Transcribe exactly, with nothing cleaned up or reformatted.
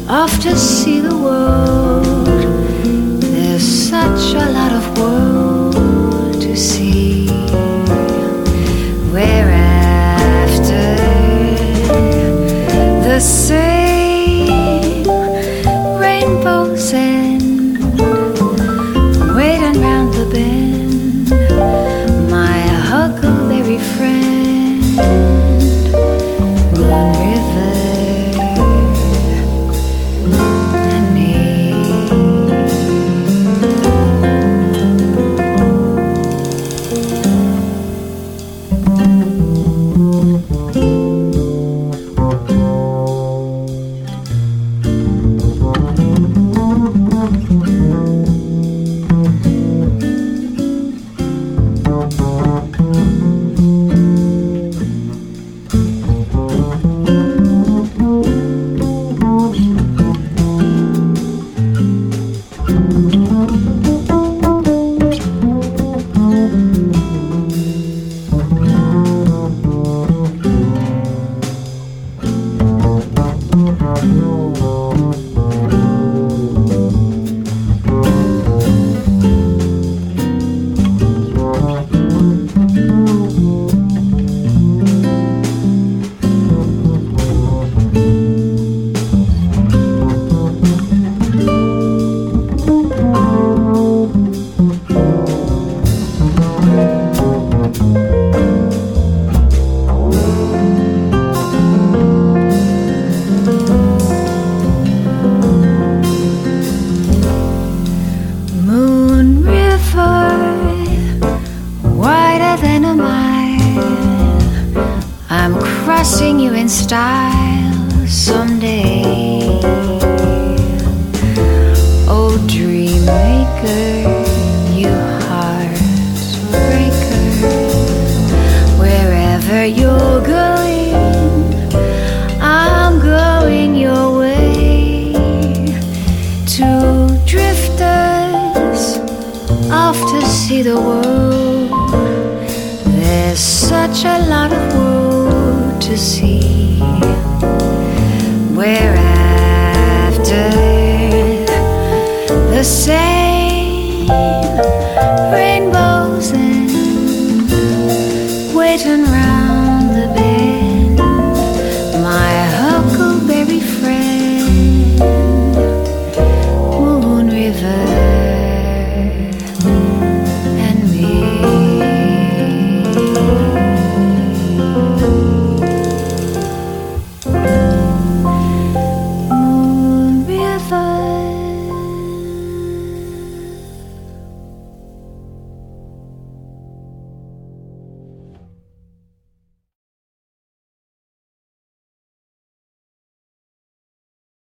off to see the world. There's such a lot of world to see. We're after the same rainbows and waiting round the bend, my huckleberry friend, Moon River. Crossing you in style someday. Oh, dream maker, you heartbreaker, wherever you're going, I'm going your way. Two drifters off to see the world. There's such a lot of world to see. We're after the same